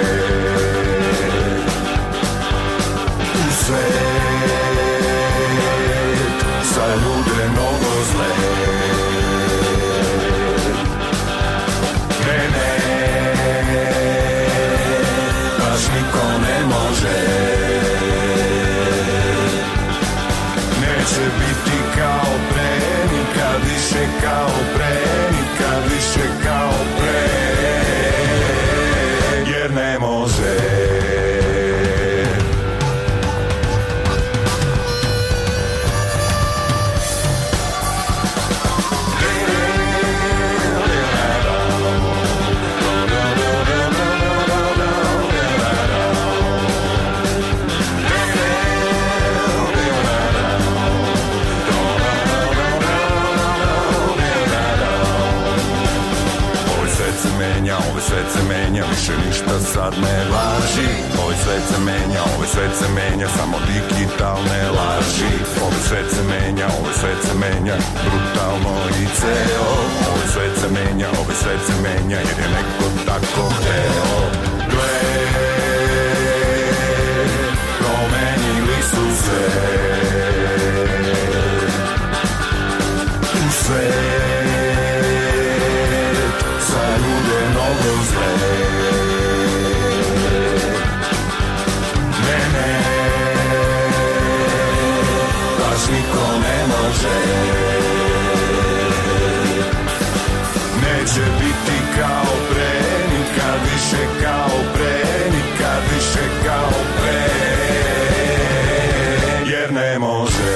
U svet, sa ljude mnogo zle. Niko ne može, neće biti kao pre, nikad više kao pre, nikad više kao pre, jer ne može. Ovaj svet se menja, više ništa sad ne važi. Ovaj svet se menja, ovaj svet se menja, samo digitalne laži. Ovaj svet se menja, ovaj svet se menja, brutalno i ceo. Ovaj svet se menja, ovaj svet se menja, jer je neko tako hteo. Gle, promenili su se. U svet, sa ljude mnogo zle. Ne, baš niko ne može. Neće biti kao pre, nikad više kao pre, nikad više kao pre, jer ne može.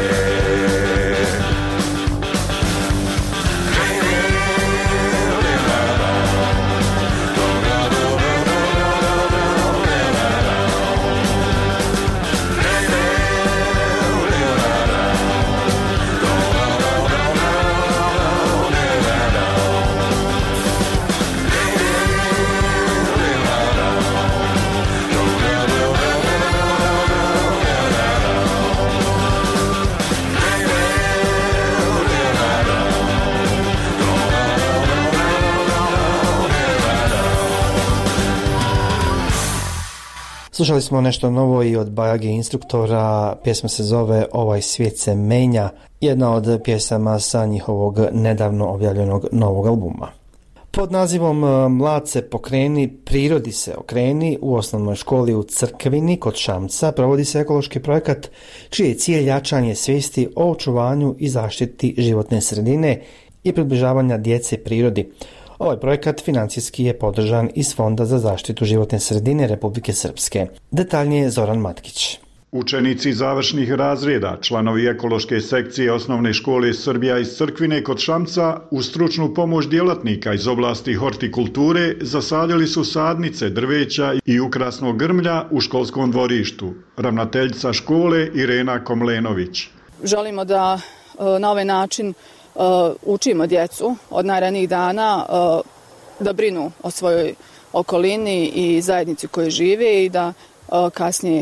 Slušali smo nešto novo i od Bajage instruktora, pjesma se zove Ovaj svijet se menja, jedna od pjesama sa njihovog nedavno objavljenog novog albuma. Pod nazivom Mlad se pokreni, prirodi se okreni u osnovnoj školi u Crkvini kod Šamca provodi se ekološki projekat čiji je cilj jačanje svijesti o očuvanju i zaštiti životne sredine i približavanja djece prirodi. Ovaj projekat financijski je podržan iz Fonda za zaštitu životne sredine Republike Srpske. Detaljnije Zoran Matkić. Učenici završnih razreda, članovi ekološke sekcije osnovne škole Srbija iz Crkvine kod Šamca, uz stručnu pomoć djelatnika iz oblasti hortikulture zasadili su sadnice drveća i ukrasnog grmlja u školskom dvorištu. Ravnateljica škole Irena Komlenović. Želimo da na ovaj način učimo djecu od najranijih dana da brinu o svojoj okolini i zajednici u kojoj žive i da kasnije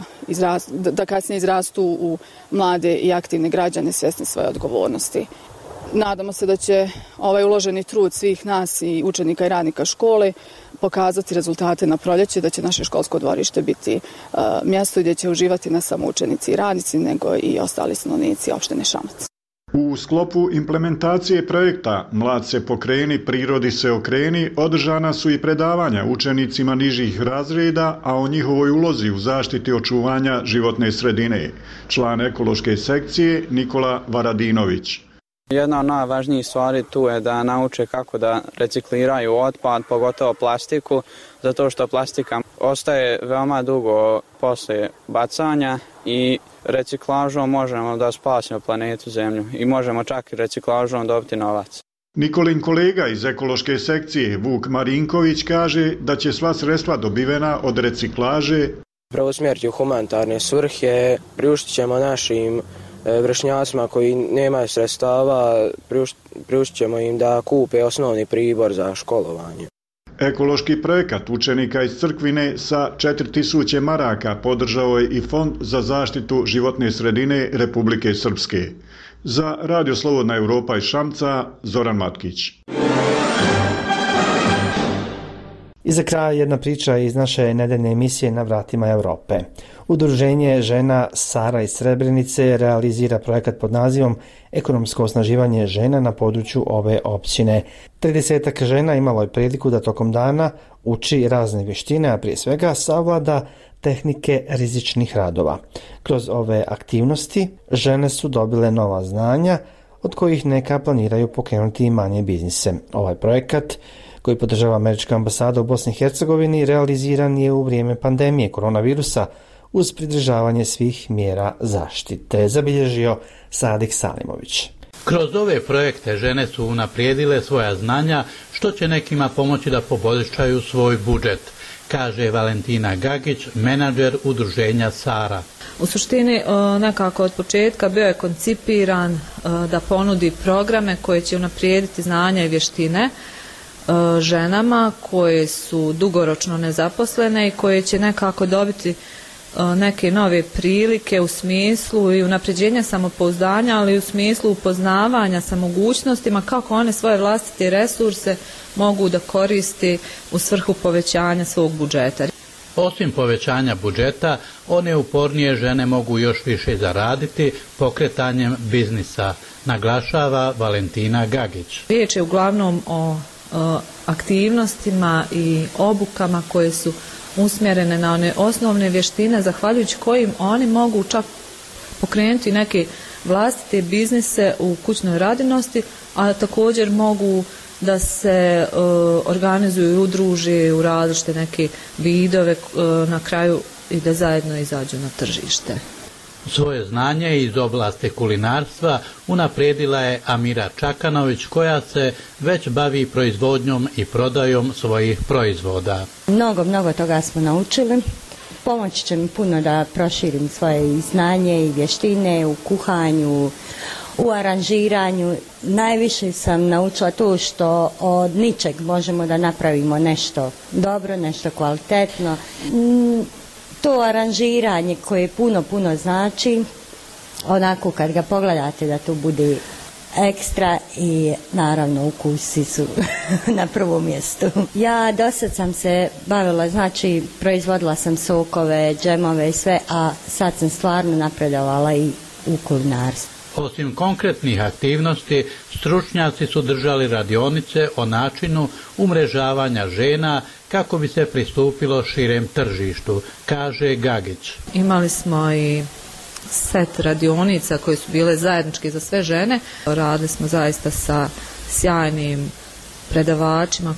izrastu u mlade i aktivne građane svjesni svoje odgovornosti. Nadamo se da će ovaj uloženi trud svih nas i učenika i radnika škole pokazati rezultate na proljeće, da će naše školsko dvorište biti mjesto gdje će uživati ne samo učenici i radnici, nego i ostali stanovnici opštine Šamac. U sklopu implementacije projekta Mlad se pokreni, prirodi se okreni, održana su i predavanja učenicima nižih razreda, a o njihovoj ulozi u zaštiti očuvanja životne sredine. Član ekološke sekcije Nikola Varadinović. Jedna od najvažnijih stvari tu je da nauče kako da recikliraju otpad, pogotovo plastiku, zato što plastika ostaje veoma dugo posle bacanja i reciklažom možemo da spasimo planetu Zemlju i možemo čak i reciklažom dobiti novac. Nikolin kolega iz ekološke sekcije Vuk Marinković kaže da će sva sredstva dobivena od reciklaže preusmjeriti u humanitarne svrhe, priuštit ćemo našim vršnjacima koji nemaju sredstava, priuštit ćemo im da kupe osnovni pribor za školovanje. Ekološki projekat učenika iz Crkvine sa 4000 maraka podržao je i Fond za zaštitu životne sredine Republike Srpske. Za Radio Slobodna Evropa iz Šamca, Zoran Matkić. I za kraj jedna priča iz naše nedeljne emisije Na vratima Evrope. Udruženje žena Sara iz Srebrenice realizira projekat pod nazivom Ekonomsko osnaživanje žena na području ove općine. 30 žena imalo je priliku da tokom dana uči razne vještine, a prije svega savlada tehnike rizičnih radova. Kroz ove aktivnosti žene su dobile nova znanja, od kojih neka planiraju pokrenuti i manje biznise. Ovaj projekat, koji podržava Američka ambasada u Bosni i Hercegovini, realiziran je u vrijeme pandemije koronavirusa uz pridržavanje svih mjera zaštite, zabilježio Sadik Salimović. Kroz ove projekte žene su unaprijedile svoja znanja, što će nekima pomoći da poboljšaju svoj budžet, kaže Valentina Gagić, menadžer udruženja Sara. U suštini nekako od početka bio je koncipiran da ponudi programe koje će unaprijediti znanja i vještine ženama koje su dugoročno nezaposlene i koje će nekako dobiti neke nove prilike u smislu i unapređenja samopouzdanja, ali i u smislu upoznavanja sa mogućnostima kako one svoje vlastite resurse mogu da koristi u svrhu povećanja svog budžeta. Osim povećanja budžeta, one upornije žene mogu još više zaraditi pokretanjem biznisa, naglašava Valentina Gagić. Riječ je uglavnom o aktivnostima i obukama koje su usmjerene na one osnovne vještine, zahvaljujući kojim oni mogu čak pokrenuti neke vlastite biznise u kućnoj radinosti, a također mogu da se organizuju i udruže u različite neke vidove na kraju i da zajedno izađu na tržište. Svoje znanje iz oblasti kulinarstva unaprijedila je Amira Čakanović, koja se već bavi proizvodnjom i prodajom svojih proizvoda. Mnogo toga smo naučili. Pomoći će mi puno da proširim svoje znanje i vještine u kuhanju, u aranžiranju. Najviše sam naučila to što od ničeg možemo da napravimo nešto dobro, nešto kvalitetno. To aranžiranje koje puno znači, onako kad ga pogledate da to bude ekstra i naravno ukusi su na prvom mjestu. Ja dosad sam se bavila, znači proizvodila sam sokove, džemove i sve, a sad sam stvarno napredovala i u kulinarstvu. Osim konkretnih aktivnosti, stručnjaci su držali radionice o načinu umrežavanja žena kako bi se pristupilo širem tržištu, kaže Gagić. Imali smo i set radionica koje su bile zajedničke za sve žene. Radili smo zaista sa sjajnim predavačima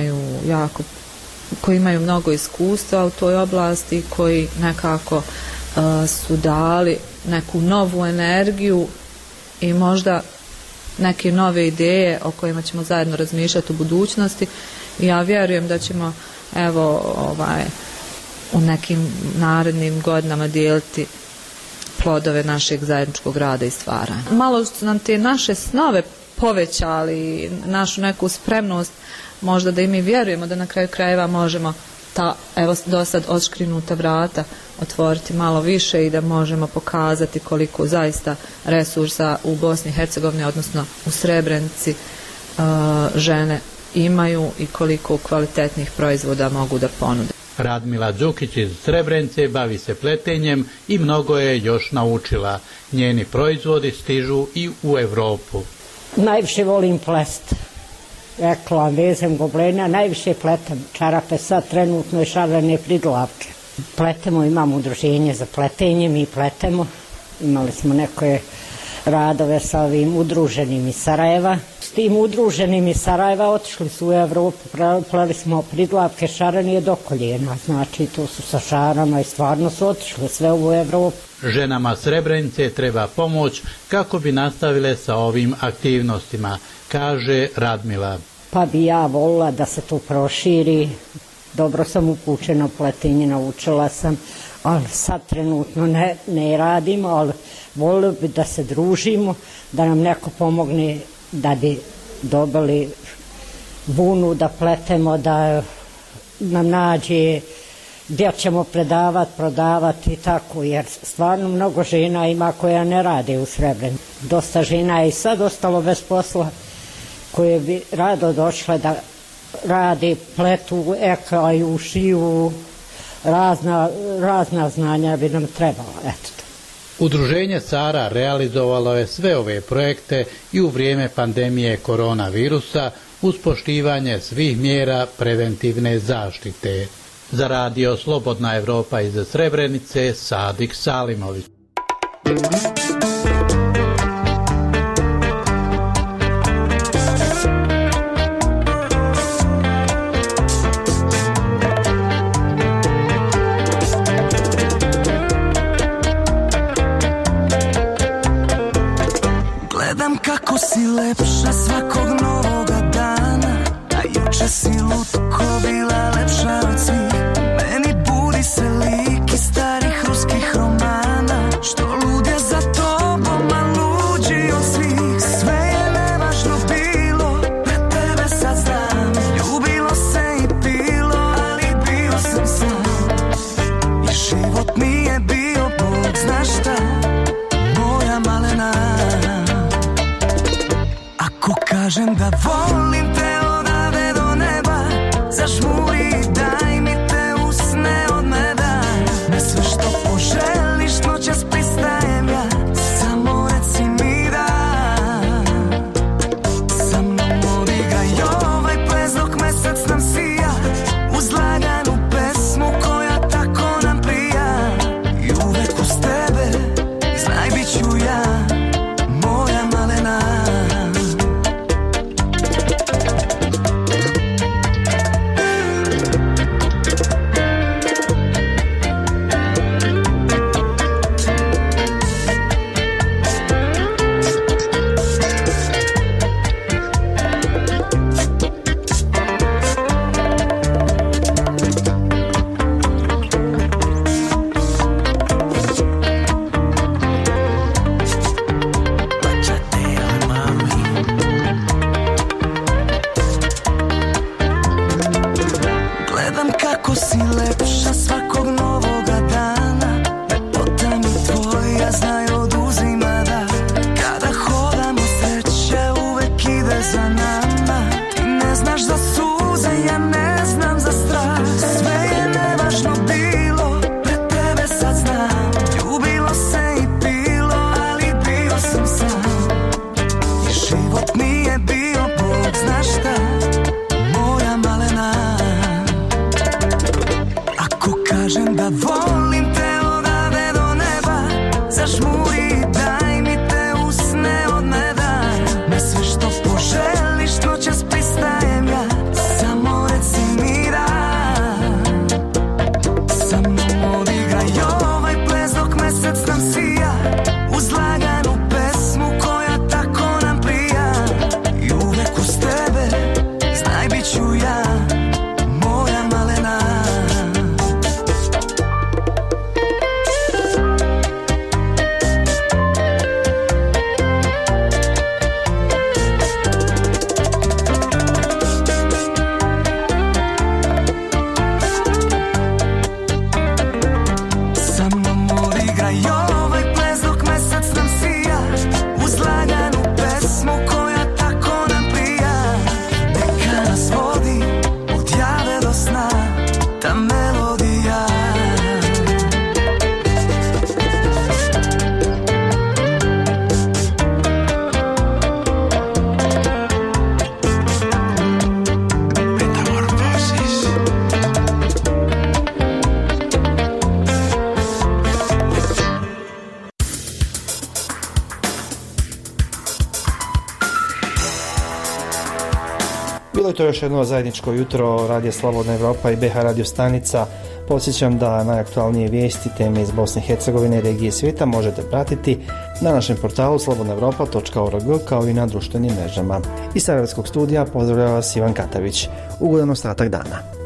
koji imaju mnogo iskustva u toj oblasti, koji nekako su dali neku novu energiju i možda neke nove ideje o kojima ćemo zajedno razmišljati u budućnosti. I ja vjerujem da ćemo u nekim narednim godinama dijeliti plodove našeg zajedničkog rada i stvaranja. Malo su nam te naše snove povećali, našu neku spremnost, možda da i mi vjerujemo da na kraju krajeva možemo ta do sad odškrinuta vrata otvoriti malo više i da možemo pokazati koliko zaista resursa u Bosni i Hercegovini, odnosno u Srebrenici, žene imaju i koliko kvalitetnih proizvoda mogu da ponude. Radmila Đukić iz Srebrenice bavi se pletenjem i mnogo je još naučila. Njeni proizvodi stižu i u Evropu. Najviše volim plest. Rekla, vezem goblena, najviše pletem čarape, sad trenutno je šarene pridlavke. Pletemo, imamo udruženje za pletenje, mi pletemo. Imali smo neke radove sa ovim udruženim iz Sarajeva. S tim udruženim iz Sarajeva otišli su u Evropu, pleli smo pridlavke šarene do koljena, znači to su sa šarama i stvarno su otišli sve u Evropu. Ženama Srebrenice treba pomoć kako bi nastavile sa ovim aktivnostima, kaže Radmila. Pa bi ja volila da se to proširi, dobro sam upućena u pletenje, naučila sam, ali sad trenutno ne radimo, ali volio bi da se družimo, da nam neko pomogne da bi dobili vunu da pletemo, da nam nađe gdje ćemo predavati, prodavati i tako, jer stvarno mnogo žena ima koja ne rade u Srebrenici. Dosta žena je i sad ostalo bez posla, koje bi rado došle da rade, pletu, eklaju, šiju, razna znanja bi nam trebala. Eto. Udruženje Sara realizovalo je sve ove projekte i u vrijeme pandemije koronavirusa uz poštivanje svih mjera preventivne zaštite. Za radio Slobodna Evropa iz Srebrenice, Sadik Salimović. Gledam kako si lepša svakog novoga dana, a juče si lutko bila lepša od svih. Meni budi se lik iz starih ruskih romana, što lude za tobom, a luđi od svih. Sve je nevažno bilo, pred tebe sad znam. Ljubilo se i pilo, ali bio sam sam. I život mi je bio Bog, znaš šta, moja malena. Ako kažem da volim te odavde do neba, zažmuri i daj mi te usne od meda. Na sve što poželiš noćas pristajem ja, samo reci mi da. Sa mnom odigraj ovaj ples dok mesec nam sija, uz laganu pesmu koja tako nam prija. I uvek uz tebe, znaj bit ću ja, moja malena. Gledam kako si lepša svakog novoga dana, lepota mi tvoja znaj oduzima da. Kada hodamo sreća uvek ide za nama, ti ne znaš za suze, ja ne znam za strah. Sve je nevažno bilo, pred tebe sad znam. Ljubilo se i pilo, ali bio sam sam. I život mi je bio Bog, znaš šta, moja malena. Ako kažem da volim te odavde do neba, zažmuri i daj mi te usne od meda. Na sve što poželiš noćas pristajem ja, samo reci mi da. Sa mnom odigraj ovaj ples dok mesec nam sija, uz laganu pesmu koja tako nam prija. I uvek uz tebe, znaj bit ću ja, moja malena. Sa mnom odigraj ovaj ples dok mesec nam sija, uz laganu pesmu koja tako nam prija. Neka nas vodi od jave do sna, ta melodija. Bilo je to još jedno zajedničko jutro Radija Slobodna Evropa i BH radio stanica. Podsjećam da najaktualnije vijesti, teme iz Bosne i Hercegovine i regije svijeta možete pratiti na našem portalu slobodnaevropa.org kao i na društvenim mrežama. Iz Sarajevskog studija pozdravlja vas Ivan Katavić. Ugodan ostatak dana.